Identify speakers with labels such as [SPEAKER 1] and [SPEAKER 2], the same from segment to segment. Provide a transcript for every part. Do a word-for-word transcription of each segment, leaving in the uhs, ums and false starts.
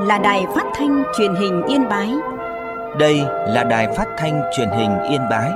[SPEAKER 1] là Đài Phát thanh Truyền hình Yên Bái.
[SPEAKER 2] Đây là Đài Phát thanh Truyền hình Yên Bái.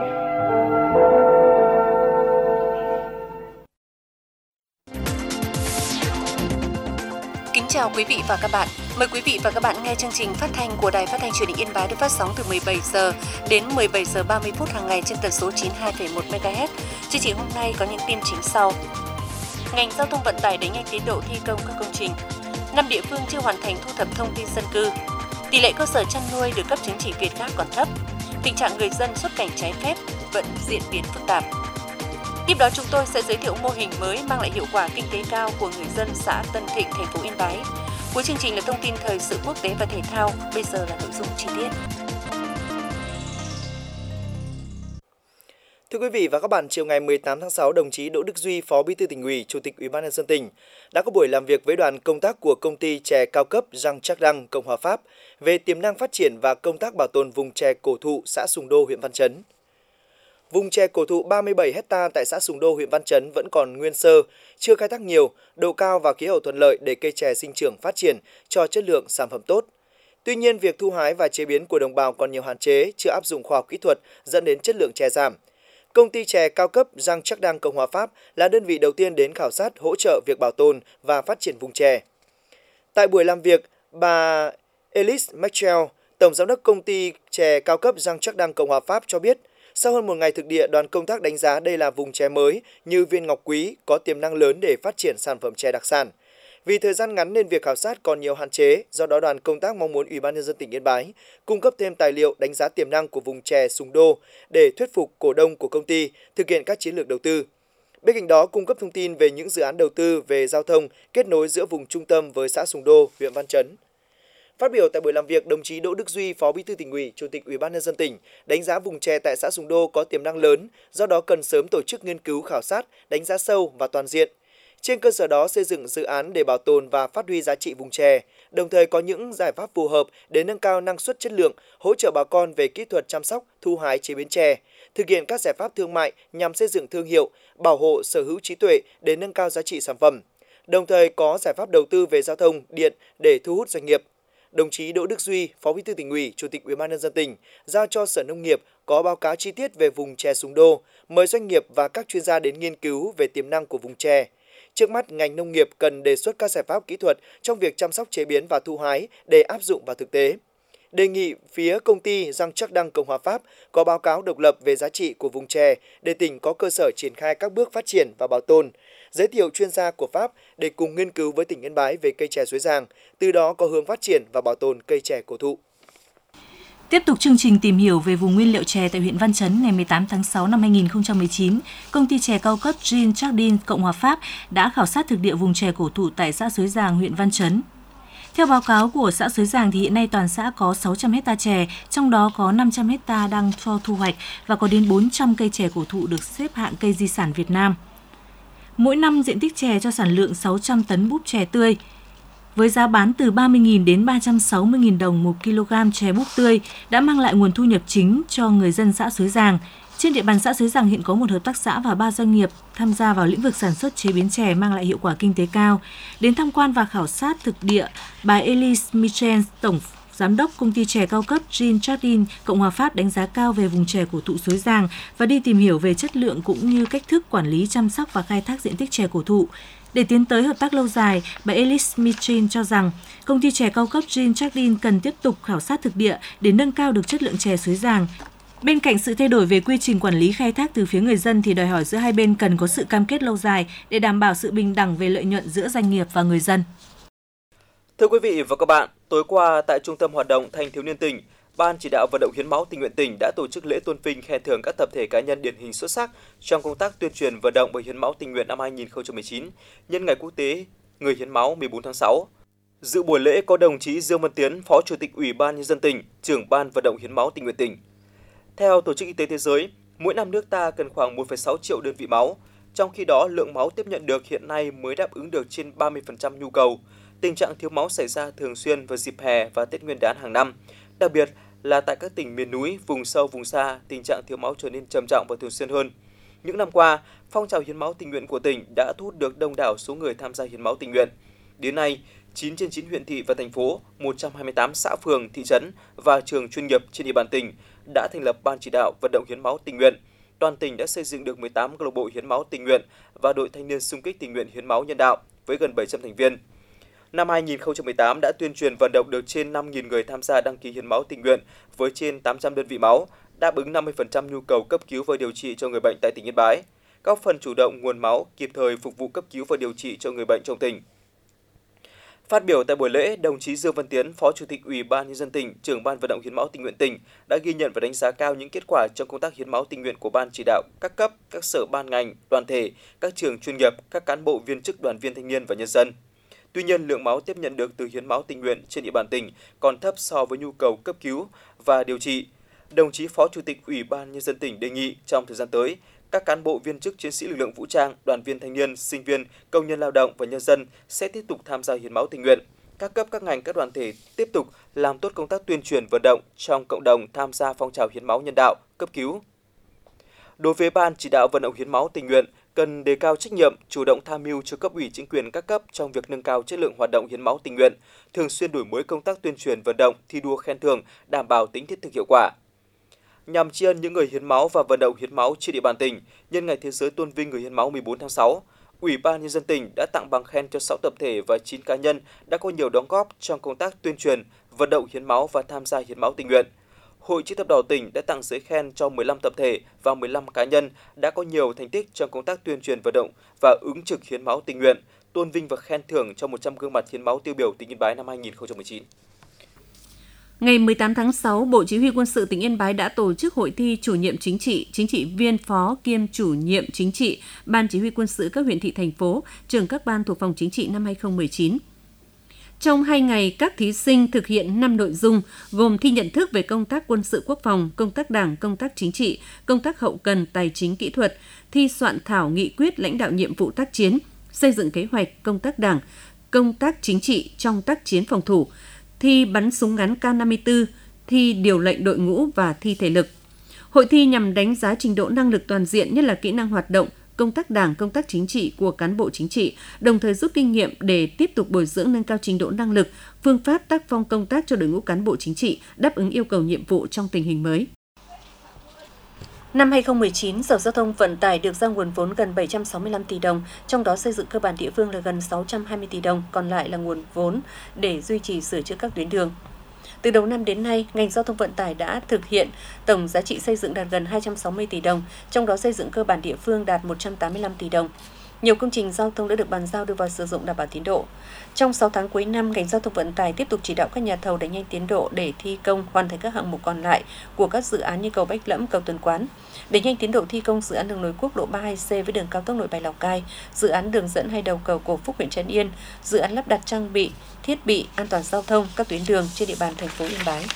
[SPEAKER 3] Kính chào quý vị và các bạn. Mời quý vị và các bạn nghe chương trình phát thanh của Đài Phát thanh Truyền hình Yên Bái được phát sóng từ mười bảy giờ đến mười bảy giờ ba mươi phút hàng ngày trên tần số chín mươi hai phẩy một mê ga héc. Chương trình hôm nay có những tin chính sau. Ngành giao thông vận tải đẩy nhanh tiến độ thi công các công trình. Năm địa phương chưa hoàn thành thu thập thông tin dân cư. Tỷ lệ cơ sở chăn nuôi được cấp chứng chỉ Việt Gáp còn thấp. Tình trạng người dân xuất cảnh trái phép vẫn diễn biến phức tạp. Tiếp đó chúng tôi sẽ giới thiệu mô hình mới mang lại hiệu quả kinh tế cao của người dân xã Tân Thịnh, thành phố Yên Bái. Cuối chương trình là thông tin thời sự quốc tế và thể thao. Bây giờ là nội dung chi tiết.
[SPEAKER 4] Thưa quý vị và các bạn, chiều ngày mười tám tháng sáu, đồng chí Đỗ Đức Duy, Phó Bí thư Tỉnh ủy, Chủ tịch Ủy ban nhân dân tỉnh đã có buổi làm việc với đoàn công tác của công ty chè cao cấp Giang Trác Đăng, Cộng hòa Pháp về tiềm năng phát triển và công tác bảo tồn vùng chè cổ thụ xã Sùng Đô, huyện Văn Chấn. Vùng chè cổ thụ ba mươi bảy héc ta tại xã Sùng Đô, huyện Văn Chấn vẫn còn nguyên sơ, chưa khai thác nhiều, độ cao và khí hậu thuận lợi để cây chè sinh trưởng phát triển cho chất lượng sản phẩm tốt. Tuy nhiên, việc thu hái và chế biến của đồng bào còn nhiều hạn chế, chưa áp dụng khoa học kỹ thuật dẫn đến chất lượng chè giảm. Công ty chè cao cấp Giang Trác Đăng, Cộng hòa Pháp là đơn vị đầu tiên đến khảo sát hỗ trợ việc bảo tồn và phát triển vùng chè. Tại buổi làm việc, bà Elise Maxwell, Tổng giám đốc công ty chè cao cấp Giang Trác Đăng, Cộng hòa Pháp cho biết, sau hơn một ngày thực địa, đoàn công tác đánh giá đây là vùng chè mới như viên ngọc quý, có tiềm năng lớn để phát triển sản phẩm chè đặc sản. Vì thời gian ngắn nên việc khảo sát còn nhiều hạn chế, do đó đoàn công tác mong muốn Ủy ban nhân dân tỉnh Yên Bái cung cấp thêm tài liệu đánh giá tiềm năng của vùng chè Sùng Đô để thuyết phục cổ đông của công ty thực hiện các chiến lược đầu tư. Bên cạnh đó, cung cấp thông tin về những dự án đầu tư về giao thông kết nối giữa vùng trung tâm với xã Sùng Đô, huyện Văn Chấn. Phát biểu tại buổi làm việc, đồng chí Đỗ Đức Duy, Phó Bí thư Tỉnh ủy, Chủ tịch Ủy ban nhân dân tỉnh đánh giá vùng chè tại xã Sùng Đô có tiềm năng lớn, do đó cần sớm tổ chức nghiên cứu khảo sát, đánh giá sâu và toàn diện. Trên cơ sở đó xây dựng dự án để bảo tồn và phát huy giá trị vùng chè, đồng thời có những giải pháp phù hợp để nâng cao năng suất chất lượng, hỗ trợ bà con về kỹ thuật chăm sóc, thu hái chế biến chè, thực hiện các giải pháp thương mại nhằm xây dựng thương hiệu, bảo hộ sở hữu trí tuệ để nâng cao giá trị sản phẩm. Đồng thời có giải pháp đầu tư về giao thông, điện để thu hút doanh nghiệp. Đồng chí Đỗ Đức Duy, Phó Bí thư Tỉnh ủy, Chủ tịch Ủy ban nhân dân tỉnh giao cho Sở Nông nghiệp có báo cáo chi tiết về vùng chè Sùng Đô, mời doanh nghiệp và các chuyên gia đến nghiên cứu về tiềm năng của vùng chè. Trước mắt, ngành nông nghiệp cần đề xuất các giải pháp kỹ thuật trong việc chăm sóc chế biến và thu hái để áp dụng vào thực tế. Đề nghị phía công ty Giang Trác Đăng, Cộng hòa Pháp có báo cáo độc lập về giá trị của vùng chè để tỉnh có cơ sở triển khai các bước phát triển và bảo tồn, giới thiệu chuyên gia của Pháp để cùng nghiên cứu với tỉnh Yên Bái về cây chè Suối Giang, từ đó có hướng phát triển và bảo tồn cây chè cổ thụ.
[SPEAKER 5] Tiếp tục chương trình tìm hiểu về vùng nguyên liệu chè tại huyện Văn Chấn, ngày mười tám tháng sáu năm hai nghìn không trăm mười chín, công ty chè cao cấp Giang Trác Đăng, Cộng hòa Pháp đã khảo sát thực địa vùng chè cổ thụ tại xã Suối Giang, huyện Văn Chấn. Theo báo cáo của xã Suối Giang thì hiện nay toàn xã có sáu trăm héc ta chè, trong đó có năm trăm héc ta đang cho thu hoạch và có đến bốn trăm cây chè cổ thụ được xếp hạng cây di sản Việt Nam. Mỗi năm diện tích chè cho sản lượng sáu trăm tấn búp chè tươi, với giá bán từ ba mươi nghìn đến ba trăm sáu mươi nghìn đồng một kg chè búp tươi đã mang lại nguồn thu nhập chính cho người dân xã Suối Giang. Trên địa bàn xã Suối Giang hiện có một hợp tác xã và ba doanh nghiệp tham gia vào lĩnh vực sản xuất chế biến chè mang lại hiệu quả kinh tế cao. Đến tham quan và khảo sát thực địa, bà Elise Michel, Tổng Giám đốc công ty chè cao cấp Giang Trác Đăng, Cộng hòa Pháp đánh giá cao về vùng chè cổ thụ Suối Giang và đi tìm hiểu về chất lượng cũng như cách thức quản lý, chăm sóc và khai thác diện tích chè cổ thụ. Để tiến tới hợp tác lâu dài, bà Elise Michel cho rằng công ty chè cao cấp Giang Trác Đăng cần tiếp tục khảo sát thực địa để nâng cao được chất lượng chè Suối Giang. Bên cạnh sự thay đổi về quy trình quản lý khai thác từ phía người dân thì đòi hỏi giữa hai bên cần có sự cam kết lâu dài để đảm bảo sự bình đẳng về lợi nhuận giữa doanh nghiệp và người dân.
[SPEAKER 4] Thưa quý vị và các bạn, tối qua tại Trung tâm Hoạt động Thanh thiếu niên tỉnh, Ban chỉ đạo vận động hiến máu tình nguyện tỉnh đã tổ chức lễ tôn vinh khen thưởng các tập thể cá nhân điển hình xuất sắc trong công tác tuyên truyền vận động về hiến máu tình nguyện năm hai nghìn không trăm mười chín nhân ngày quốc tế người hiến máu mười bốn tháng sáu. Dự buổi lễ có đồng chí Dương Văn Tiến, Phó Chủ tịch Ủy ban nhân dân tỉnh, trưởng Ban vận động hiến máu tình nguyện tỉnh. Theo Tổ chức Y tế Thế giới, mỗi năm nước ta cần khoảng một phẩy sáu triệu đơn vị máu, trong khi đó lượng máu tiếp nhận được hiện nay mới đáp ứng được trên ba mươi phần trăm nhu cầu. Tình trạng thiếu máu xảy ra thường xuyên vào dịp hè và Tết Nguyên đán hàng năm, đặc biệt là tại các tỉnh miền núi, vùng sâu, vùng xa, tình trạng thiếu máu trở nên trầm trọng và thường xuyên hơn. Những năm qua, phong trào hiến máu tình nguyện của tỉnh đã thu hút được đông đảo số người tham gia hiến máu tình nguyện. Đến nay,
[SPEAKER 6] chín trên chín huyện thị và thành phố, một trăm hai mươi tám xã phường, thị trấn và trường chuyên nghiệp trên địa bàn tỉnh đã thành lập ban chỉ đạo vận động hiến máu tình nguyện. Toàn tỉnh đã xây dựng được mười tám câu lạc bộ hiến máu tình nguyện và đội thanh niên xung kích tình nguyện hiến máu nhân đạo với gần bảy trăm thành viên. Năm hai nghìn không trăm mười tám đã tuyên truyền vận động được trên năm nghìn người tham gia đăng ký hiến máu tình nguyện với trên tám trăm đơn vị máu, đáp ứng năm mươi phần trăm nhu cầu cấp cứu và điều trị cho người bệnh tại tỉnh Yên Bái, góp phần chủ động nguồn máu kịp thời phục vụ cấp cứu và điều trị cho người bệnh trong tỉnh. Phát biểu tại buổi lễ, đồng chí Dương Văn Tiến, Phó Chủ tịch Ủy ban Nhân dân tỉnh, trưởng ban vận động hiến máu tình nguyện tỉnh đã ghi nhận và đánh giá cao những kết quả trong công tác hiến máu tình nguyện của ban chỉ đạo, các cấp, các sở ban ngành, đoàn thể, các trường chuyên nghiệp, các cán bộ viên chức đoàn viên thanh niên và nhân dân. Tuy nhiên, lượng máu tiếp nhận được từ hiến máu tình nguyện trên địa bàn tỉnh còn thấp so với nhu cầu cấp cứu và điều trị. Đồng chí Phó Chủ tịch Ủy ban Nhân dân tỉnh đề nghị trong thời gian tới, các cán bộ viên chức chiến sĩ lực lượng vũ trang, đoàn viên thanh niên, sinh viên, công nhân lao động và nhân dân sẽ tiếp tục tham gia hiến máu tình nguyện. Các cấp, các ngành, các đoàn thể tiếp tục làm tốt công tác tuyên truyền vận động trong cộng đồng tham gia phong trào hiến máu nhân đạo, cấp cứu. Đối với ban chỉ đạo vận động hiến máu tình nguyện, cần đề cao trách nhiệm, chủ động tham mưu cho cấp ủy chính quyền các cấp trong việc nâng cao chất lượng hoạt động hiến máu tình nguyện, thường xuyên đổi mới công tác tuyên truyền vận động, thi đua khen thưởng, đảm bảo tính thiết thực hiệu quả. Nhằm tri ân những người hiến máu và vận động hiến máu trên địa bàn tỉnh, nhân ngày Thế giới tôn vinh người hiến máu mười bốn tháng sáu, Ủy ban Nhân dân tỉnh đã tặng bằng khen cho sáu tập thể và chín cá nhân đã có nhiều đóng góp trong công tác tuyên truyền, vận động hiến máu và tham gia hiến máu tình nguyện. Hội Chữ thập đỏ tỉnh đã tặng giấy khen cho mười lăm tập thể và mười lăm cá nhân đã có nhiều thành tích trong công tác tuyên truyền vận động và ứng trực hiến máu tình nguyện, tôn vinh và khen thưởng cho một trăm gương mặt hiến máu tiêu biểu tỉnh Yên Bái năm hai nghìn không trăm mười chín.
[SPEAKER 5] Ngày mười tám tháng sáu, Bộ Chỉ huy Quân sự tỉnh Yên Bái đã tổ chức hội thi chủ nhiệm chính trị, chính trị viên phó kiêm chủ nhiệm chính trị, Ban Chỉ huy Quân sự các huyện thị thành phố, trưởng các ban thuộc phòng chính trị năm hai nghìn không trăm mười chín. Trong hai ngày, các thí sinh thực hiện năm nội dung gồm thi nhận thức về công tác quân sự quốc phòng, công tác đảng, công tác chính trị, công tác hậu cần, tài chính kỹ thuật, thi soạn thảo nghị quyết lãnh đạo nhiệm vụ tác chiến, xây dựng kế hoạch công tác đảng, công tác chính trị trong tác chiến phòng thủ, thi bắn súng ngắn K năm mươi tư, thi điều lệnh đội ngũ và thi thể lực. Hội thi nhằm đánh giá trình độ năng lực toàn diện, nhất là kỹ năng hoạt động, công tác đảng, công tác chính trị của cán bộ chính trị, đồng thời rút kinh nghiệm để tiếp tục bồi dưỡng nâng cao trình độ năng lực, phương pháp tác phong công tác cho đội ngũ cán bộ chính trị, đáp ứng yêu cầu nhiệm vụ trong tình hình mới. Năm hai nghìn không trăm mười chín, Sở Giao thông Vận tải được giao nguồn vốn gần bảy trăm sáu mươi lăm tỷ đồng, trong đó xây dựng cơ bản địa phương là gần sáu trăm hai mươi tỷ đồng, còn lại là nguồn vốn để duy trì sửa chữa các tuyến đường. Từ đầu năm đến nay, ngành giao thông vận tải đã thực hiện tổng giá trị xây dựng đạt gần hai trăm sáu mươi tỷ đồng, trong đó xây dựng cơ bản địa phương đạt một trăm tám mươi lăm tỷ đồng. Nhiều công trình giao thông đã được bàn giao đưa vào sử dụng đảm bảo tiến độ. Trong sáu tháng cuối năm, ngành giao thông vận tải tiếp tục chỉ đạo các nhà thầu đẩy nhanh tiến độ để thi công hoàn thành các hạng mục còn lại của các dự án như cầu Bách Lẫm, cầu Tuần Quán. Đẩy nhanh tiến độ thi công dự án đường nối quốc lộ ba mươi hai C với đường cao tốc Nội Bài Lào Cai, dự án đường dẫn hai đầu cầu Cổ Phúc huyện Trấn Yên, dự án lắp đặt trang bị, thiết bị an toàn giao thông các tuyến đường trên địa bàn thành phố Yên Bái.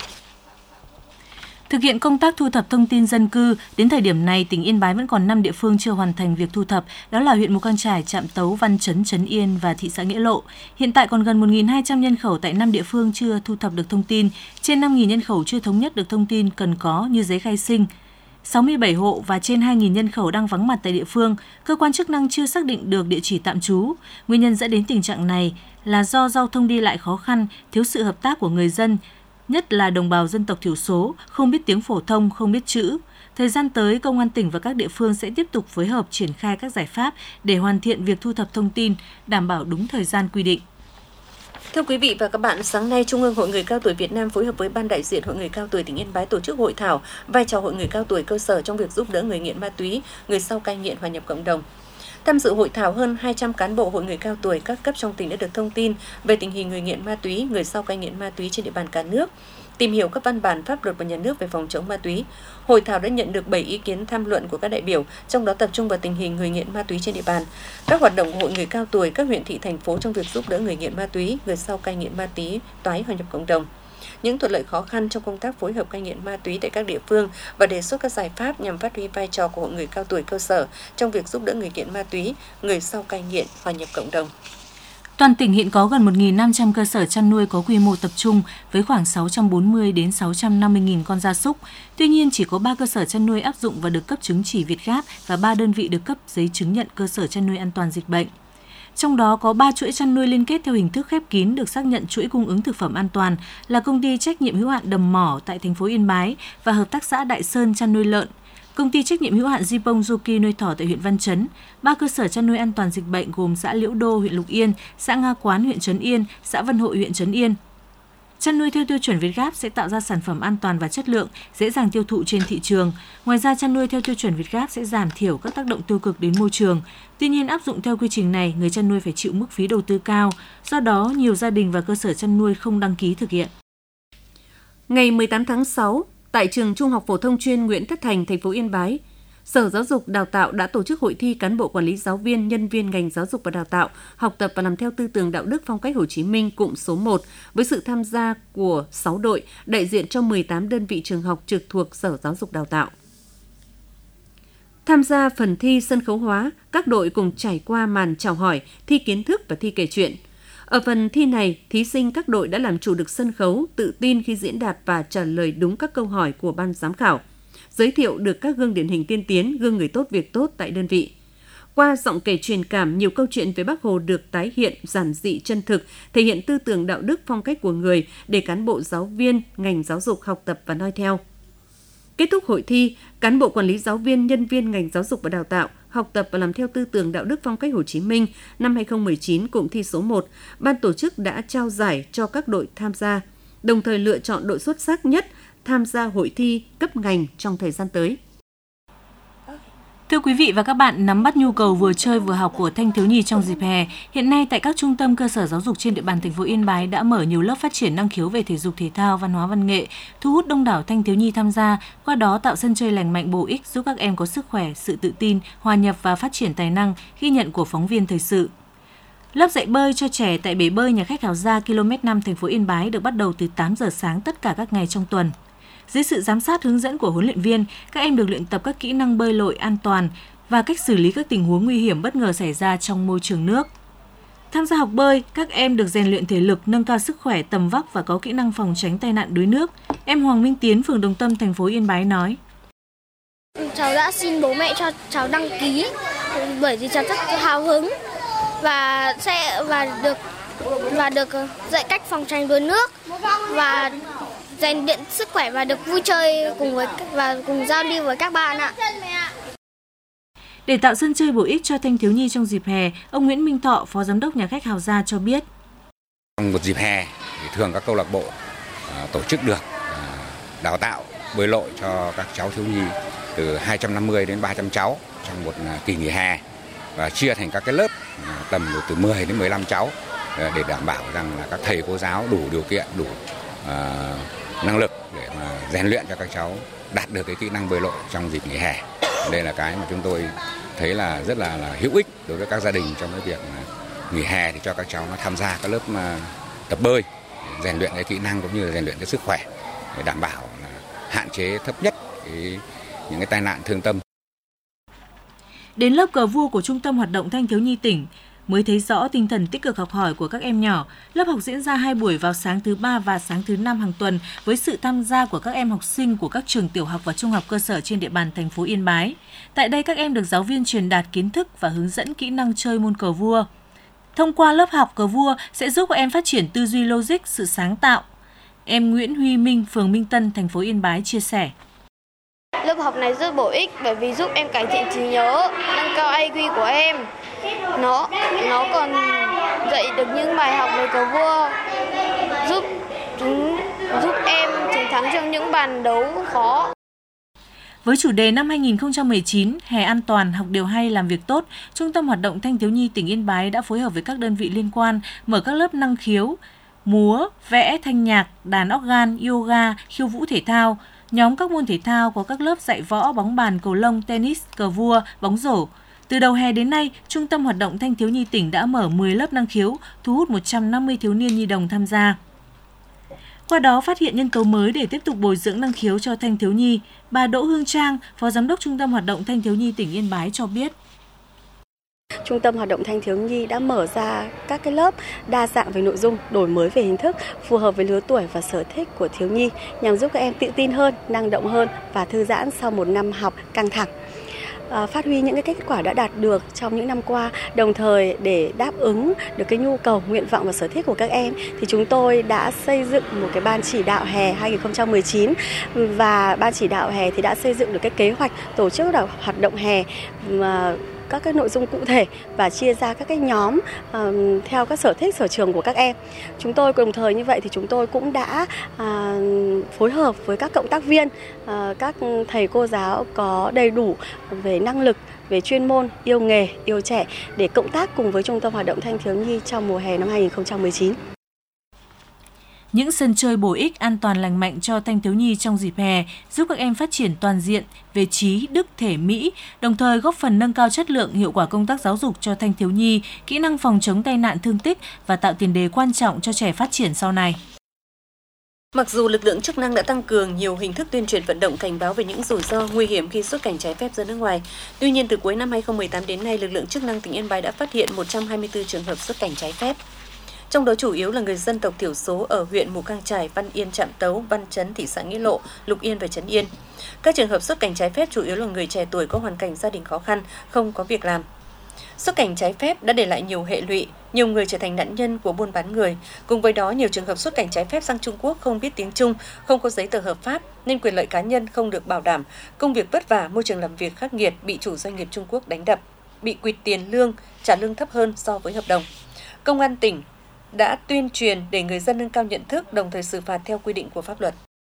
[SPEAKER 5] Thực hiện công tác thu thập thông tin dân cư, đến thời điểm này, tỉnh Yên Bái vẫn còn năm địa phương chưa hoàn thành việc thu thập, đó là huyện Mù Cang Chải, Trạm Tấu, Văn Chấn, Trấn Yên và thị xã Nghĩa Lộ. Hiện tại còn gần một nghìn hai trăm nhân khẩu tại năm địa phương chưa thu thập được thông tin, trên năm nghìn nhân khẩu chưa thống nhất được thông tin cần có như giấy khai sinh. sáu mươi bảy hộ và trên hai nghìn nhân khẩu đang vắng mặt tại địa phương, cơ quan chức năng chưa xác định được địa chỉ tạm trú. Nguyên nhân dẫn đến tình trạng này là do giao thông đi lại khó khăn, thiếu sự hợp tác của người dân, nhất là đồng bào dân tộc thiểu số, không biết tiếng phổ thông, không biết chữ. Thời gian tới, Công an tỉnh và các địa phương sẽ tiếp tục phối hợp triển khai các giải pháp để hoàn thiện việc thu thập thông tin, đảm bảo đúng thời gian quy định. Thưa quý vị và các bạn, sáng nay, Trung ương Hội Người Cao Tuổi Việt Nam phối hợp với Ban đại diện Hội Người Cao Tuổi tỉnh Yên Bái tổ chức hội thảo vai trò Hội Người Cao Tuổi cơ sở trong việc giúp đỡ người nghiện ma túy, người sau cai nghiện hòa nhập cộng đồng. Tham dự hội thảo, hơn hai trăm cán bộ hội người cao tuổi các cấp trong tỉnh đã được thông tin về tình hình người nghiện ma túy, người sau cai nghiện ma túy trên địa bàn cả nước, tìm hiểu các văn bản pháp luật của nhà nước về phòng chống ma túy. Hội thảo đã nhận được bảy ý kiến tham luận của các đại biểu, trong đó tập trung vào tình hình người nghiện ma túy trên địa bàn, các hoạt động của hội người cao tuổi các huyện thị thành phố trong việc giúp đỡ người nghiện ma túy, người sau cai nghiện ma túy tái hòa nhập cộng đồng, những thuận lợi khó khăn trong công tác phối hợp cai nghiện ma túy tại các địa phương và đề xuất các giải pháp nhằm phát huy vai trò của hội người cao tuổi cơ sở trong việc giúp đỡ người nghiện ma túy, người sau cai nghiện hòa nhập cộng đồng. Toàn tỉnh hiện có gần một nghìn năm trăm cơ sở chăn nuôi có quy mô tập trung với khoảng sáu trăm bốn mươi đến sáu trăm năm mươi nghìn con gia súc. Tuy nhiên, chỉ có ba cơ sở chăn nuôi áp dụng và được cấp chứng chỉ Việt Gáp và ba đơn vị được cấp giấy chứng nhận cơ sở chăn nuôi an toàn dịch bệnh. Trong đó có ba chuỗi chăn nuôi liên kết theo hình thức khép kín được xác nhận chuỗi cung ứng thực phẩm an toàn là công ty trách nhiệm hữu hạn Đầm Mỏ tại thành phố Yên Bái và hợp tác xã Đại Sơn chăn nuôi lợn, công ty trách nhiệm hữu hạn Jipong Joki nuôi thỏ tại huyện Văn Chấn, ba cơ sở chăn nuôi an toàn dịch bệnh gồm xã Liễu Đô huyện Lục Yên, xã Nga Quán huyện Trấn Yên, xã Vân Hội huyện Trấn Yên. Chăn nuôi theo tiêu chuẩn Việt Gáp sẽ tạo ra sản phẩm an toàn và chất lượng, dễ dàng tiêu thụ trên thị trường. Ngoài ra, chăn nuôi theo tiêu chuẩn Việt Gáp sẽ giảm thiểu các tác động tiêu cực đến môi trường. Tuy nhiên, áp dụng theo quy trình này, người chăn nuôi phải chịu mức phí đầu tư cao. Do đó, nhiều gia đình và cơ sở chăn nuôi không đăng ký thực hiện.
[SPEAKER 3] Ngày mười tám tháng sáu, tại trường Trung học phổ thông chuyên Nguyễn Tất Thành, thành phố Yên Bái, Sở Giáo dục Đào tạo đã tổ chức hội thi cán bộ quản lý giáo viên, nhân viên ngành giáo dục và đào tạo học tập và làm theo tư tưởng đạo đức phong cách Hồ Chí Minh cụm số một với sự tham gia của sáu đội đại diện cho mười tám đơn vị trường học trực thuộc Sở Giáo dục Đào tạo. Tham gia phần thi sân khấu hóa, các đội cùng trải qua màn chào hỏi, thi kiến thức và thi kể chuyện. Ở phần thi này, thí sinh các đội đã làm chủ được sân khấu, tự tin khi diễn đạt và trả lời đúng các câu hỏi của ban giám khảo, giới thiệu được các gương điển hình tiên tiến, gương người tốt việc tốt tại đơn vị. Qua giọng kể truyền cảm, nhiều câu chuyện về Bác Hồ được tái hiện giản dị chân thực, thể hiện tư tưởng đạo đức phong cách của người để cán bộ giáo viên, ngành giáo dục học tập và noi theo. Kết thúc hội thi, cán bộ quản lý giáo viên, nhân viên ngành giáo dục và đào tạo học tập và làm theo tư tưởng đạo đức phong cách Hồ Chí Minh năm hai không một chín cụm thi số một, ban tổ chức đã trao giải cho các đội tham gia, đồng thời lựa chọn đội xuất sắc nhất tham gia hội thi cấp ngành trong thời gian tới.
[SPEAKER 5] Thưa quý vị và các bạn, nắm bắt nhu cầu vừa chơi vừa học của thanh thiếu nhi trong dịp hè, hiện nay tại các trung tâm cơ sở giáo dục trên địa bàn thành phố Yên Bái đã mở nhiều lớp phát triển năng khiếu về thể dục thể thao, văn hóa văn nghệ, thu hút đông đảo thanh thiếu nhi tham gia, qua đó tạo sân chơi lành mạnh bổ ích giúp các em có sức khỏe, sự tự tin, hòa nhập và phát triển tài năng, ghi nhận của phóng viên thời sự. Lớp dạy bơi cho trẻ tại bể bơi nhà khách Hào Gia ki lô mét năm thành phố Yên Bái được bắt đầu từ tám giờ sáng tất cả các ngày trong tuần. Dưới sự giám sát hướng dẫn của huấn luyện viên, các em được luyện tập các kỹ năng bơi lội an toàn và cách xử lý các tình huống nguy hiểm bất ngờ xảy ra trong môi trường nước. Tham gia học bơi, các em được rèn luyện thể lực, nâng cao sức khỏe, tầm vóc và có kỹ năng phòng tránh tai nạn đuối nước. Em Hoàng Minh Tiến, phường Đồng Tâm, thành phố Yên Bái nói:
[SPEAKER 7] Cháu đã xin bố mẹ cho cháu đăng ký bởi vì cháu rất hào hứng và sẽ và được và được dạy cách phòng tránh đuối nước và rèn luyện sức khỏe và được vui chơi cùng với và cùng giao lưu với các bạn ạ.
[SPEAKER 5] Để tạo sân chơi bổ ích cho thanh thiếu nhi trong dịp hè, ông Nguyễn Minh Thọ, Phó Giám đốc nhà khách Hào Gia cho biết:
[SPEAKER 8] Trong một dịp hè thì thường các câu lạc bộ uh, tổ chức được uh, đào tạo bơi lội cho các cháu thiếu nhi từ hai trăm năm mươi đến ba trăm cháu trong một uh, kỳ nghỉ hè và chia thành các cái lớp uh, tầm từ mười đến mười lăm cháu uh, để đảm bảo rằng là các thầy cô giáo đủ điều kiện, đủ uh, năng lực để mà rèn luyện cho các cháu đạt được cái kỹ năng bơi lội trong dịp nghỉ hè. Đây là cái mà chúng tôi thấy là rất là, là hữu ích đối với các gia đình trong cái việc nghỉ hè thì cho các cháu nó tham gia các lớp mà tập bơi, rèn luyện cái kỹ năng cũng như là rèn luyện cái sức khỏe để đảm bảo là hạn chế thấp nhất cái, những cái tai nạn thương tâm.
[SPEAKER 5] Đến lớp cờ vua của Trung tâm Hoạt động Thanh thiếu nhi tỉnh mới thấy rõ tinh thần tích cực học hỏi của các em nhỏ. Lớp học diễn ra hai buổi vào sáng thứ ba và sáng thứ năm hàng tuần với sự tham gia của các em học sinh của các trường tiểu học và trung học cơ sở trên địa bàn thành phố Yên Bái. Tại đây các em được giáo viên truyền đạt kiến thức và hướng dẫn kỹ năng chơi môn cờ vua. Thông qua lớp học cờ vua sẽ giúp các em phát triển tư duy logic, sự sáng tạo. Em Nguyễn Huy Minh, phường Minh Tân, thành phố Yên Bái chia sẻ:
[SPEAKER 7] Lớp học này rất bổ ích bởi vì giúp em cải thiện trí nhớ, nâng cao i kiu của em. Nó nó còn dạy được những bài học về cờ vua, giúp chúng giúp em chiến thắng trong những bàn đấu khó.
[SPEAKER 5] Với chủ đề năm hai không một chín, hè an toàn, học điều hay, làm việc tốt, Trung tâm Hoạt động Thanh thiếu nhi tỉnh Yên Bái đã phối hợp với các đơn vị liên quan mở các lớp năng khiếu, múa, vẽ, thanh nhạc, đàn organ, yoga, khiêu vũ thể thao. Nhóm các môn thể thao có các lớp dạy võ, bóng bàn, cầu lông, tennis, cờ vua, bóng rổ. Từ đầu hè đến nay, Trung tâm Hoạt động Thanh thiếu nhi tỉnh đã mở mười lớp năng khiếu, thu hút một trăm năm mươi thiếu niên nhi đồng tham gia. Qua đó phát hiện nhân tố mới để tiếp tục bồi dưỡng năng khiếu cho thanh thiếu nhi, bà Đỗ Hương Trang, Phó Giám đốc Trung tâm Hoạt động Thanh thiếu nhi tỉnh Yên Bái cho biết:
[SPEAKER 9] Trung tâm Hoạt động Thanh thiếu nhi đã mở ra các cái lớp đa dạng về nội dung, đổi mới về hình thức, phù hợp với lứa tuổi và sở thích của thiếu nhi nhằm giúp các em tự tin hơn, năng động hơn và thư giãn sau một năm học căng thẳng. phát huy những cái kết quả đã đạt được trong những năm qua, đồng thời để đáp ứng được cái nhu cầu, nguyện vọng và sở thích của các em thì chúng tôi đã xây dựng một cái ban chỉ đạo hè hai không một chín, và ban chỉ đạo hè thì đã xây dựng được cái kế hoạch tổ chức hoạt động hè mà các cái nội dung cụ thể và chia ra các cái nhóm uh, theo các sở thích sở trường của các em. Chúng tôi đồng thời như vậy thì chúng tôi cũng đã uh, phối hợp với các cộng tác viên, uh, các thầy cô giáo có đầy đủ về năng lực, về chuyên môn, yêu nghề, yêu trẻ để cộng tác cùng với Trung tâm Hoạt động Thanh thiếu nhi trong mùa hè năm hai không một chín.
[SPEAKER 5] Những sân chơi bổ ích, an toàn, lành mạnh cho thanh thiếu nhi trong dịp hè giúp các em phát triển toàn diện về trí, đức, thể, mỹ, đồng thời góp phần nâng cao chất lượng, hiệu quả công tác giáo dục cho thanh thiếu nhi, kỹ năng phòng chống tai nạn thương tích và tạo tiền đề quan trọng cho trẻ phát triển sau này.
[SPEAKER 3] Mặc dù lực lượng chức năng đã tăng cường nhiều hình thức tuyên truyền vận động cảnh báo về những rủi ro nguy hiểm khi xuất cảnh trái phép ra nước ngoài, tuy nhiên từ cuối năm hai không một tám đến nay, lực lượng chức năng tỉnh Yên Bái đã phát hiện một trăm hai mươi tư trường hợp xuất cảnh trái phép. Trong đó chủ yếu là người dân tộc thiểu số ở huyện Mù Cang Chải, Văn Yên, Trạm Tấu, Văn Chấn, thị xã Nghĩa Lộ, Lục Yên và Trấn Yên. Các trường hợp xuất cảnh trái phép chủ yếu là người trẻ tuổi có hoàn cảnh gia đình khó khăn, không có việc làm. Xuất cảnh trái phép đã để lại nhiều hệ lụy, nhiều người trở thành nạn nhân của buôn bán người. Cùng với đó, nhiều trường hợp xuất cảnh trái phép sang Trung Quốc không biết tiếng Trung, không có giấy tờ hợp pháp nên quyền lợi cá nhân không được bảo đảm, công việc vất vả, môi trường làm việc khắc nghiệt, bị chủ doanh nghiệp Trung Quốc đánh đập, bị quỵt tiền lương, trả lương thấp hơn so với hợp đồng. Công an tỉnh đã tuyên truyền để người dân nâng cao nhận thức, đồng thời xử phạt theo quy định của pháp luật.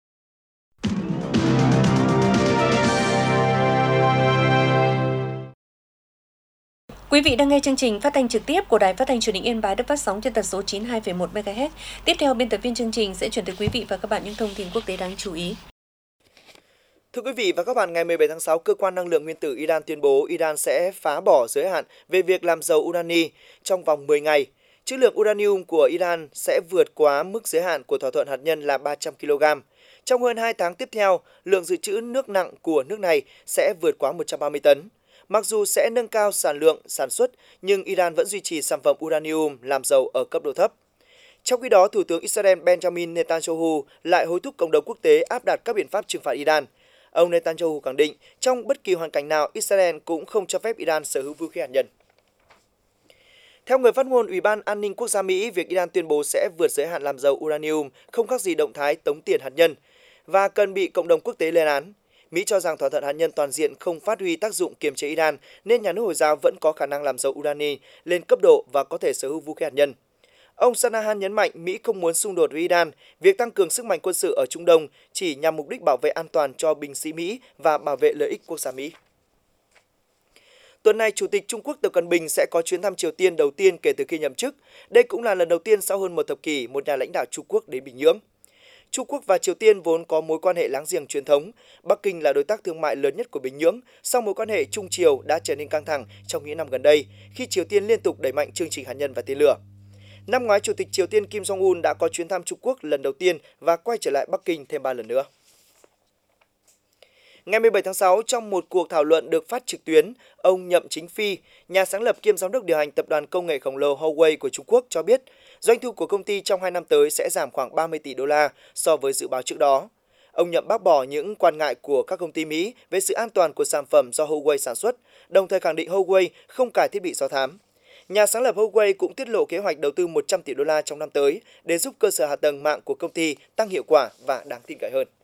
[SPEAKER 3] Quý vị đang nghe chương trình phát thanh trực tiếp của Đài Phát thanh Truyền hình Yên Bái được phát sóng trên tần số chín mươi hai phẩy một mê ga héc. Tiếp theo, biên tập viên chương trình sẽ chuyển tới quý vị và các bạn những thông tin quốc tế đáng chú ý.
[SPEAKER 4] Thưa quý vị và các bạn, ngày mười bảy tháng sáu, Cơ quan Năng lượng Nguyên tử Iran tuyên bố Iran sẽ phá bỏ giới hạn về việc làm giàu urani trong vòng mười ngày. Trữ lượng uranium của Iran sẽ vượt quá mức giới hạn của thỏa thuận hạt nhân là ba trăm ki lô gam. Trong hơn hai tháng tiếp theo, lượng dự trữ nước nặng của nước này sẽ vượt quá một trăm ba mươi tấn. Mặc dù sẽ nâng cao sản lượng sản xuất, nhưng Iran vẫn duy trì sản phẩm uranium làm giàu ở cấp độ thấp. Trong khi đó, Thủ tướng Israel Benjamin Netanyahu lại hối thúc cộng đồng quốc tế áp đặt các biện pháp trừng phạt Iran. Ông Netanyahu khẳng định, trong bất kỳ hoàn cảnh nào, Israel cũng không cho phép Iran sở hữu vũ khí hạt nhân. Theo người phát ngôn Ủy ban An ninh Quốc gia Mỹ, việc Iran tuyên bố sẽ vượt giới hạn làm giàu uranium không khác gì động thái tống tiền hạt nhân và cần bị cộng đồng quốc tế lên án. Mỹ cho rằng thỏa thuận hạt nhân toàn diện không phát huy tác dụng kiềm chế Iran, nên nhà nước Hồi giáo vẫn có khả năng làm giàu urani lên cấp độ và có thể sở hữu vũ khí hạt nhân. Ông Shanahan nhấn mạnh Mỹ không muốn xung đột với Iran, việc tăng cường sức mạnh quân sự ở Trung Đông chỉ nhằm mục đích bảo vệ an toàn cho binh sĩ Mỹ và bảo vệ lợi ích quốc gia Mỹ. Tuần này, Chủ tịch Trung Quốc Tập Cận Bình sẽ có chuyến thăm Triều Tiên đầu tiên kể từ khi nhậm chức. Đây cũng là lần đầu tiên sau hơn một thập kỷ một nhà lãnh đạo Trung Quốc đến Bình Nhưỡng. Trung Quốc và Triều Tiên vốn có mối quan hệ láng giềng truyền thống. Bắc Kinh là đối tác thương mại lớn nhất của Bình Nhưỡng, song mối quan hệ Trung Triều đã trở nên căng thẳng trong những năm gần đây khi Triều Tiên liên tục đẩy mạnh chương trình hạt nhân và tên lửa. Năm ngoái, Chủ tịch Triều Tiên Kim Jong-un đã có chuyến thăm Trung Quốc lần đầu tiên và quay trở lại Bắc Kinh thêm ba lần nữa. Ngày mười bảy tháng sáu, trong một cuộc thảo luận được phát trực tuyến, ông Nhậm Chính Phi, nhà sáng lập kiêm giám đốc điều hành tập đoàn công nghệ khổng lồ Huawei của Trung Quốc cho biết, doanh thu của công ty trong hai năm tới sẽ giảm khoảng ba mươi tỷ đô la so với dự báo trước đó. Ông Nhậm bác bỏ những quan ngại của các công ty Mỹ về sự an toàn của sản phẩm do Huawei sản xuất, đồng thời khẳng định Huawei không cài thiết bị do thám. Nhà sáng lập Huawei cũng tiết lộ kế hoạch đầu tư một trăm tỷ đô la trong năm tới để giúp cơ sở hạ tầng mạng của công ty tăng hiệu quả và đáng tin cậy hơn.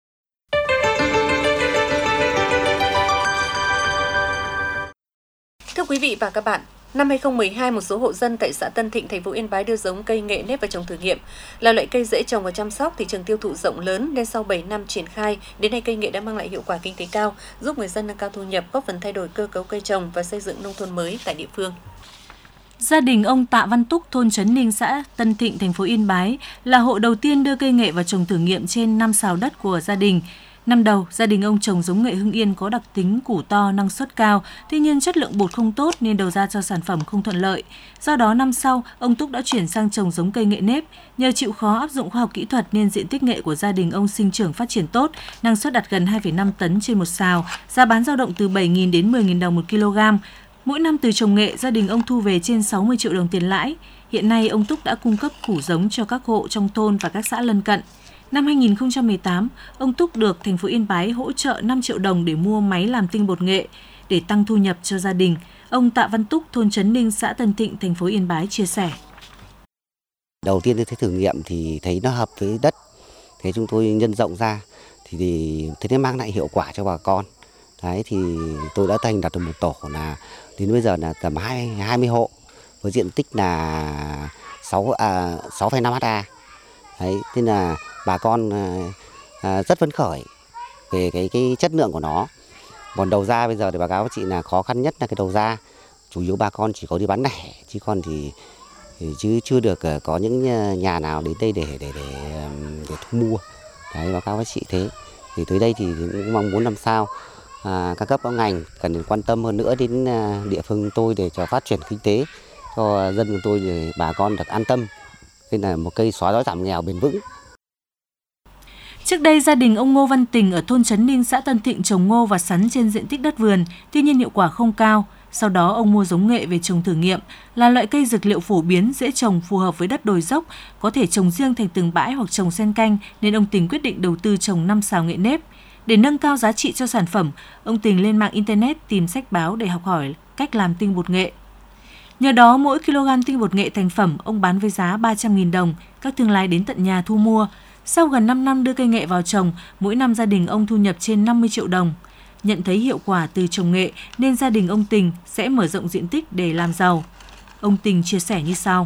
[SPEAKER 3] Thưa quý vị và các bạn, năm hai không một hai, một số hộ dân tại xã Tân Thịnh, thành phố Yên Bái đưa giống cây nghệ nếp vào trồng thử nghiệm. Là loại cây dễ trồng và chăm sóc, thị trường tiêu thụ rộng lớn nên sau bảy năm triển khai, đến nay cây nghệ đã mang lại hiệu quả kinh tế cao, giúp người dân nâng cao thu nhập, góp phần thay đổi cơ cấu cây trồng và xây dựng nông thôn mới tại địa phương.
[SPEAKER 5] Gia đình ông Tạ Văn Túc, thôn Trấn Ninh, xã Tân Thịnh, thành phố Yên Bái là hộ đầu tiên đưa cây nghệ vào trồng thử nghiệm trên năm sào đất của gia đình. Năm đầu, gia đình ông trồng giống nghệ Hưng Yên có đặc tính củ to, năng suất cao, tuy nhiên chất lượng bột không tốt nên đầu ra cho sản phẩm không thuận lợi. Do đó, năm sau, ông Túc đã chuyển sang trồng giống cây nghệ nếp. Nhờ chịu khó áp dụng khoa học kỹ thuật nên diện tích nghệ của gia đình ông sinh trưởng phát triển tốt, năng suất đạt gần hai phẩy năm tấn trên một sào, giá bán dao động từ bảy nghìn đến mười nghìn đồng một kg. Mỗi năm từ trồng nghệ, gia đình ông thu về trên sáu mươi triệu đồng tiền lãi. Hiện nay, ông Túc đã cung cấp củ giống cho các hộ trong thôn và các xã lân cận. Năm hai nghìn không trăm mười tám, ông Túc được thành phố Yên Bái hỗ trợ năm triệu đồng để mua máy làm tinh bột nghệ. để tăng thu nhập cho gia đình. Ông Tạ Văn Túc, thôn Trấn Ninh, xã Tân Thịnh, thành phố Yên Bái chia sẻ.
[SPEAKER 10] Đầu tiên tôi thấy thử nghiệm thì thấy nó hợp với đất, thế chúng tôi nhân rộng ra thì, thì thấy nó mang lại hiệu quả cho bà con. Đấy thì tôi đã thành lập được một tổ là đến bây giờ là tầm hai mươi hộ với diện tích là sáu phẩy năm ha. Đấy, thế là bà con à, rất phấn khởi về cái cái chất lượng của nó. Còn đầu ra bây giờ thì báo cáo với chị là khó khăn nhất là cái đầu ra, chủ yếu bà con chỉ có đi bán lẻ, chứ còn thì, thì chứ chưa được có những nhà nào đến đây để để để, để thu mua. Đấy, báo cáo với chị thế. Thì tới đây thì cũng mong muốn làm sao à, các cấp các ngành cần quan tâm hơn nữa đến địa phương tôi để cho phát triển kinh tế cho dân của tôi, để bà con được an tâm. Đây là một cây xóa đói giảm nghèo bền vững.
[SPEAKER 5] Trước đây, gia đình ông Ngô Văn Tình ở thôn Trấn Ninh, xã Tân Thịnh trồng ngô và sắn trên diện tích đất vườn, tuy nhiên hiệu quả không cao. Sau đó, ông mua giống nghệ về trồng thử nghiệm, là loại cây dược liệu phổ biến, dễ trồng, phù hợp với đất đồi dốc, có thể trồng riêng thành từng bãi hoặc trồng xen canh, nên ông Tình quyết định đầu tư trồng năm sào nghệ nếp. Để nâng cao giá trị cho sản phẩm, ông Tình lên mạng Internet tìm sách báo để học hỏi cách làm tinh bột nghệ. Nhờ đó, mỗi kg tinh bột nghệ thành phẩm, ông bán với giá ba trăm nghìn đồng, các thương lái đến tận nhà thu mua. Sau gần năm năm đưa cây nghệ vào trồng, mỗi năm gia đình ông thu nhập trên năm mươi triệu đồng. Nhận thấy hiệu quả từ trồng nghệ nên gia đình ông Tình sẽ mở rộng diện tích để làm giàu. Ông Tình chia sẻ như sau.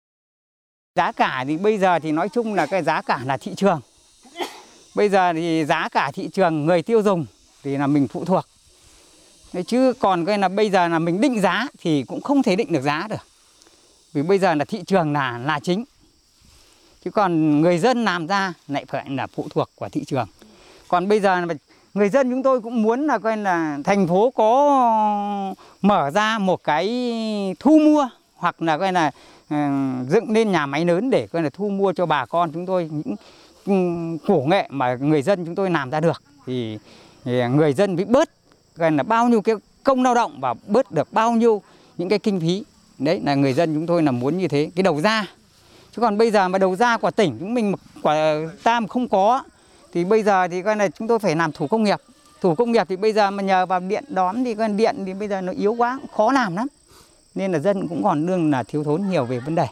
[SPEAKER 11] Giá cả thì bây giờ thì nói chung là cái giá cả là thị trường. Bây giờ thì giá cả thị trường người tiêu dùng thì là mình phụ thuộc. Chứ còn cái là bây giờ là mình định giá thì cũng không thể định được giá được. Vì bây giờ là thị trường là là chính. Chứ còn người dân làm ra lại phải là phụ thuộc của thị trường. Còn bây giờ người dân chúng tôi cũng muốn là coi là thành phố có mở ra một cái thu mua, hoặc là coi là uh, dựng lên nhà máy lớn để coi là thu mua cho bà con chúng tôi những um, củ nghệ mà người dân chúng tôi làm ra được, thì, thì người dân bị bớt coi là bao nhiêu cái công lao động và bớt được bao nhiêu những cái kinh phí. Đấy là người dân chúng tôi là muốn như thế, cái đầu ra. Chứ còn bây giờ mà đầu ra của tỉnh chúng mình của ta mà không có thì bây giờ thì coi là chúng tôi phải làm thủ công nghiệp. Thủ công nghiệp thì bây giờ mà nhờ vào điện đóm thì coi điện thì bây giờ nó yếu quá, khó làm lắm. Nên là dân cũng còn đương là thiếu thốn nhiều về vấn đề.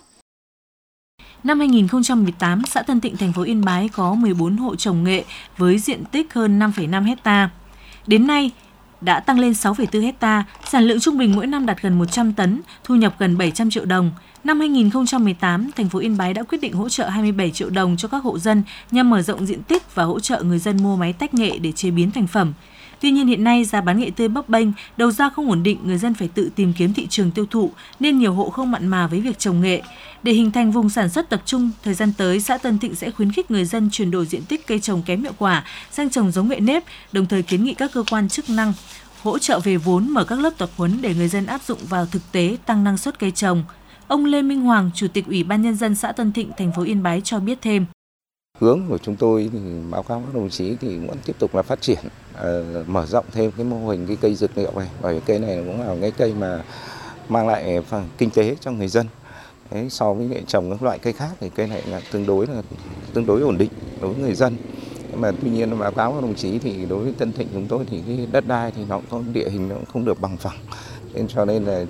[SPEAKER 5] Năm hai nghìn không trăm mười tám, xã Tân Thịnh, thành phố Yên Bái có mười bốn hộ trồng nghệ với diện tích hơn năm phẩy năm hectare. Đến nay, đã tăng lên sáu phẩy bốn hectare, sản lượng trung bình mỗi năm đạt gần một trăm tấn, thu nhập gần bảy trăm triệu đồng. Năm hai nghìn không trăm mười tám, thành phố Yên Bái đã quyết định hỗ trợ hai mươi bảy triệu đồng cho các hộ dân nhằm mở rộng diện tích và hỗ trợ người dân mua máy tách nghệ để chế biến thành phẩm. Tuy nhiên hiện nay giá bán nghệ tươi bấp bênh, đầu ra không ổn định, người dân phải tự tìm kiếm thị trường tiêu thụ nên nhiều hộ không mặn mà với việc trồng nghệ. Để hình thành vùng sản xuất tập trung, thời gian tới xã Tân Thịnh sẽ khuyến khích người dân chuyển đổi diện tích cây trồng kém hiệu quả sang trồng giống nghệ nếp, đồng thời kiến nghị các cơ quan chức năng hỗ trợ về vốn, mở các lớp tập huấn để người dân áp dụng vào thực tế, tăng năng suất cây trồng. Ông Lê Minh Hoàng, Chủ tịch Ủy ban Nhân dân xã Tân Thịnh, thành phố Yên Bái cho biết thêm.
[SPEAKER 12] Hướng của chúng tôi thì báo cáo các đồng chí thì vẫn tiếp tục là phát triển, uh, mở rộng thêm cái mô hình cái cây dược liệu này, bởi vì cây này cũng là cái cây mà mang lại kinh tế cho người dân. Đấy, so với trồng các loại cây khác thì cây này là tương đối là tương đối ổn định đối với người dân. Mà tuy nhiên báo cáo các đồng chí thì đối với Tân Thịnh chúng tôi thì cái đất đai thì nó cũng có địa hình nó cũng không được bằng phẳng, nên cho nên là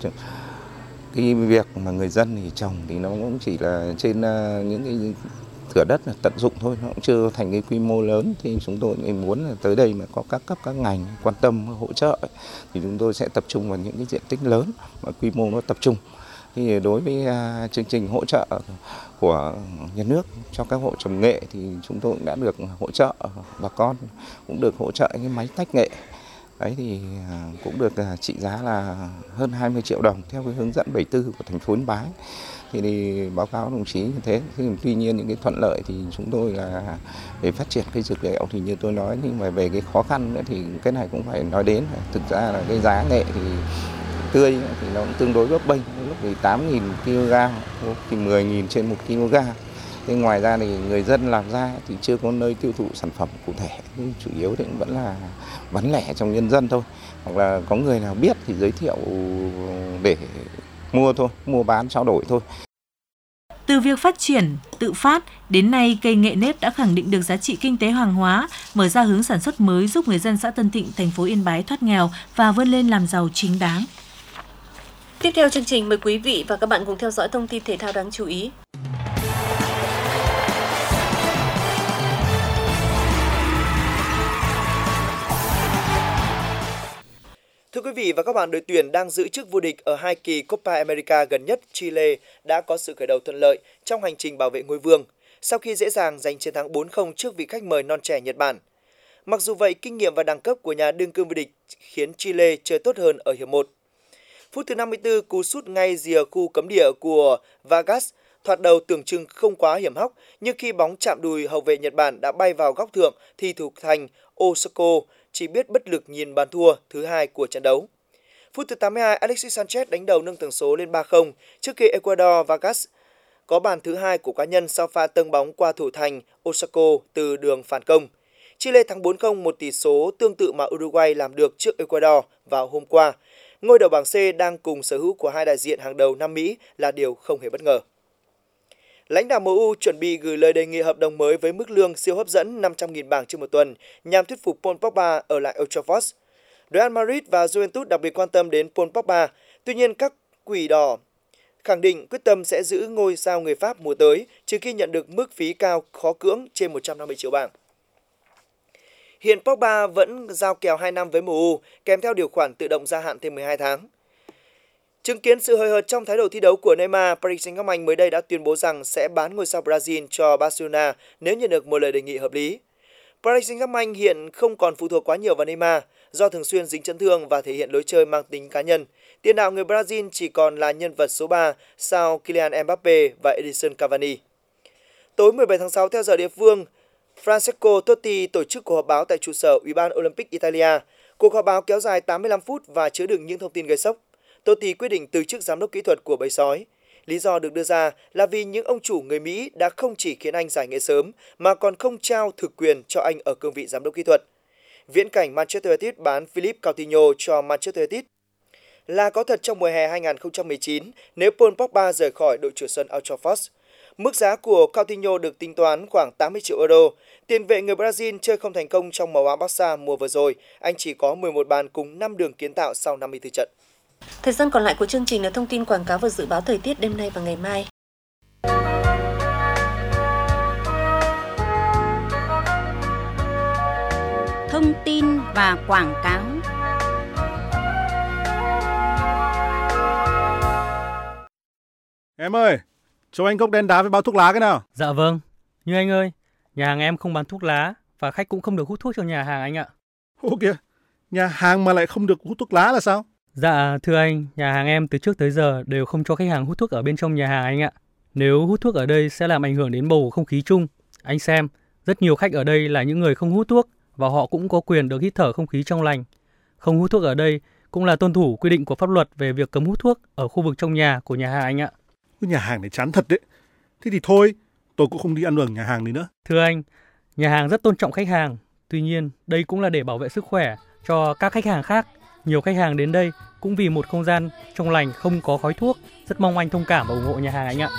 [SPEAKER 12] cái việc mà người dân thì trồng thì nó cũng chỉ là trên những cái thửa đất là tận dụng thôi, nó cũng chưa thành cái quy mô lớn. Thì chúng tôi muốn là tới đây mà có các cấp các ngành quan tâm hỗ trợ thì chúng tôi sẽ tập trung vào những cái diện tích lớn mà quy mô nó tập trung. Thì đối với uh, chương trình hỗ trợ của nhà nước cho các hộ trồng nghệ thì chúng tôi cũng đã được hỗ trợ bà con, cũng được hỗ trợ cái máy tách nghệ. Đấy thì uh, cũng được uh, trị giá là hơn hai mươi triệu đồng theo cái hướng dẫn bảy mươi tư của thành phố Yên Bái. Thì, thì báo cáo đồng chí như thế. Thì, tuy nhiên những cái thuận lợi thì chúng tôi là để phát triển cây dược liệu thì như tôi nói, nhưng mà về cái khó khăn nữa thì cái này cũng phải nói đến. Thực ra là cái giá nghệ thì tươi thì nó cũng tương đối bấp bênh, lúc thì tám nghìn ki-lô gam, lúc thì mười nghìn trên một ki-lô-gam. Thế ngoài ra thì người dân làm ra thì chưa có nơi tiêu thụ sản phẩm cụ thể, nhưng chủ yếu thì vẫn là bán lẻ trong nhân dân thôi, hoặc là có người nào biết thì giới thiệu để mua thôi, mua bán trao đổi thôi.
[SPEAKER 5] Từ Từ việc phát triển tự phát, đến nay cây nghệ nếp đã khẳng định được giá trị kinh tế hàng hóa, mở ra hướng sản xuất mới giúp người dân xã Tân Thịnh, thành phố Yên Bái thoát nghèo và vươn lên làm giàu chính đáng.
[SPEAKER 3] Tiếp theo chương trình, mời quý vị và các bạn cùng theo dõi thông tin thể thao đáng chú ý.
[SPEAKER 4] Thưa quý vị và các bạn, đội tuyển đang giữ chức vô địch ở hai kỳ Copa America gần nhất Chile đã có sự khởi đầu thuận lợi trong hành trình bảo vệ ngôi vương, sau khi dễ dàng giành chiến thắng bốn không trước vị khách mời non trẻ Nhật Bản. Mặc dù vậy, kinh nghiệm và đẳng cấp của nhà đương cương vô địch khiến Chile chơi tốt hơn ở hiệp một. Phút thứ năm mươi tư, cú sút ngay rìa khu cấm địa của Vargas thoạt đầu tưởng chừng không quá hiểm hóc, nhưng khi bóng chạm đùi hậu vệ Nhật Bản đã bay vào góc thượng thì thủ thành Osako chỉ biết bất lực nhìn bàn thua thứ hai của trận đấu. Phút thứ tám mươi hai, Alexis Sanchez đánh đầu nâng tỷ số lên ba không trước khi Ecuador Vargas có bàn thứ hai của cá nhân sau pha tâng bóng qua thủ thành Osako từ đường phản công. Chile thắng bốn không, một tỷ số tương tự mà Uruguay làm được trước Ecuador vào hôm qua. Ngôi đầu bảng C đang cùng sở hữu của hai đại diện hàng đầu Nam Mỹ là điều không hề bất ngờ. Lãnh đạo em u chuẩn bị gửi lời đề nghị hợp đồng mới với mức lương siêu hấp dẫn năm trăm nghìn bảng trên một tuần nhằm thuyết phục Paul Pogba ở lại Old Trafford. Real Madrid và Juventus đặc biệt quan tâm đến Paul Pogba. Tuy nhiên, các quỷ đỏ khẳng định quyết tâm sẽ giữ ngôi sao người Pháp mùa tới, trừ khi nhận được mức phí cao khó cưỡng trên một trăm năm mươi triệu bảng. Hiện Pogba vẫn giao kèo hai năm với em u, kèm theo điều khoản tự động gia hạn thêm mười hai tháng. Chứng kiến sự hời hợt trong thái độ thi đấu của Neymar, Paris Saint-Germain mới đây đã tuyên bố rằng sẽ bán ngôi sao Brazil cho Barcelona nếu nhận được một lời đề nghị hợp lý. Paris Saint-Germain hiện không còn phụ thuộc quá nhiều vào Neymar do thường xuyên dính chấn thương và thể hiện lối chơi mang tính cá nhân. Tiền đạo người Brazil chỉ còn là nhân vật số ba sau Kylian Mbappe và Edinson Cavani. Tối mười bảy tháng sáu theo giờ địa phương, Francesco Totti tổ chức cuộc họp báo tại trụ sở Ủy ban Olympic Italia. Cuộc họp báo kéo dài tám mươi lăm phút và chứa đựng những thông tin gây sốc. Totti quyết định từ chức giám đốc kỹ thuật của bầy sói. Lý do được đưa ra là vì những ông chủ người Mỹ đã không chỉ khiến anh giải nghệ sớm mà còn không trao thực quyền cho anh ở cương vị giám đốc kỹ thuật. Viễn cảnh Manchester United bán Philippe Coutinho cho Manchester United là có thật trong mùa hè hai không một chín nếu Paul Pogba rời khỏi đội chủ sân Old Trafford. Mức giá của Coutinho được tính toán khoảng tám mươi triệu euro. Tiền vệ người Brazil chơi không thành công trong màu áo Barca mùa vừa rồi. Anh chỉ có mười một bàn cùng năm đường kiến tạo sau năm mươi tư trận.
[SPEAKER 3] Thời gian còn lại của chương trình là thông tin quảng cáo và dự báo thời tiết đêm nay và ngày mai.
[SPEAKER 1] Thông tin và quảng cáo.
[SPEAKER 13] Em ơi, cho anh cốc đen đá với bao thuốc lá cái nào.
[SPEAKER 14] Dạ vâng, nhưng anh ơi, nhà hàng em không bán thuốc lá và khách cũng không được hút thuốc trong nhà hàng anh ạ.
[SPEAKER 13] Ô kìa, nhà hàng mà lại không được hút thuốc lá là sao?
[SPEAKER 14] Dạ thưa anh, nhà hàng em từ trước tới giờ đều không cho khách hàng hút thuốc ở bên trong nhà hàng anh ạ. Nếu hút thuốc ở đây sẽ làm ảnh hưởng đến bầu không khí chung. Anh xem, rất nhiều khách ở đây là những người không hút thuốc và họ cũng có quyền được hít thở không khí trong lành. Không hút thuốc ở đây cũng là tuân thủ quy định của pháp luật về việc cấm hút thuốc ở khu vực trong nhà của nhà hàng anh ạ.
[SPEAKER 13] Nhà hàng này chán thật đấy. Thế thì thôi, tôi cũng không đi ăn ở nhà hàng này nữa.
[SPEAKER 14] Thưa anh, nhà hàng rất tôn trọng khách hàng. Tuy nhiên, đây cũng là để bảo vệ sức khỏe cho các khách hàng khác. Nhiều khách hàng đến đây cũng vì một không gian trong lành không có khói thuốc. Rất mong anh thông cảm và ủng hộ nhà hàng anh ạ.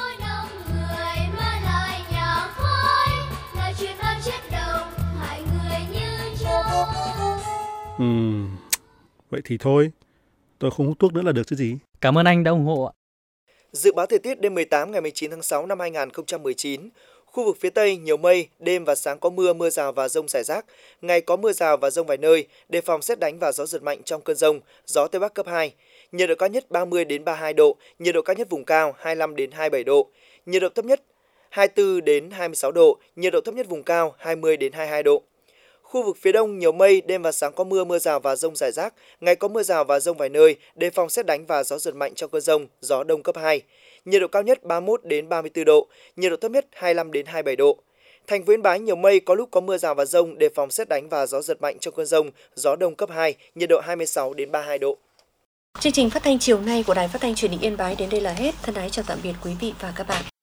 [SPEAKER 13] Ừm, vậy thì thôi, tôi không hút thuốc nữa là được chứ gì.
[SPEAKER 14] Cảm ơn anh đã ủng hộ ạ.
[SPEAKER 4] Dự báo thời tiết đêm mười tám ngày mười chín tháng sáu năm hai không một chín. Khu vực phía Tây nhiều mây, đêm và sáng có mưa, mưa rào và dông rải rác. Ngày có mưa rào và dông vài nơi, đề phòng sét đánh và gió giật mạnh trong cơn dông, gió Tây Bắc cấp hai. Nhiệt độ cao nhất ba mươi đến ba mươi hai độ, nhiệt độ cao nhất vùng cao hai mươi lăm đến hai mươi bảy độ, nhiệt độ thấp nhất hai mươi tư đến hai mươi sáu độ, nhiệt độ thấp nhất vùng cao hai mươi đến hai mươi hai độ. Khu vực phía Đông nhiều mây, đêm và sáng có mưa, mưa rào và dông rải rác, ngày có mưa rào và dông vài nơi, đề phòng sét đánh và gió giật mạnh trong cơn dông, gió Đông cấp hai. Nhiệt độ cao nhất ba mươi mốt đến ba mươi tư độ, nhiệt độ thấp nhất hai mươi lăm đến hai mươi bảy độ. Thành phố Yên Bái nhiều mây, có lúc có mưa rào và dông, đề phòng sét đánh và gió giật mạnh trong cơn dông, gió Đông cấp hai, nhiệt độ hai mươi sáu đến ba mươi hai độ.
[SPEAKER 3] Chương trình phát thanh chiều nay của Đài Phát thanh Truyền hình Yên Bái đến đây là hết. Thân ái chào tạm biệt quý vị và các bạn.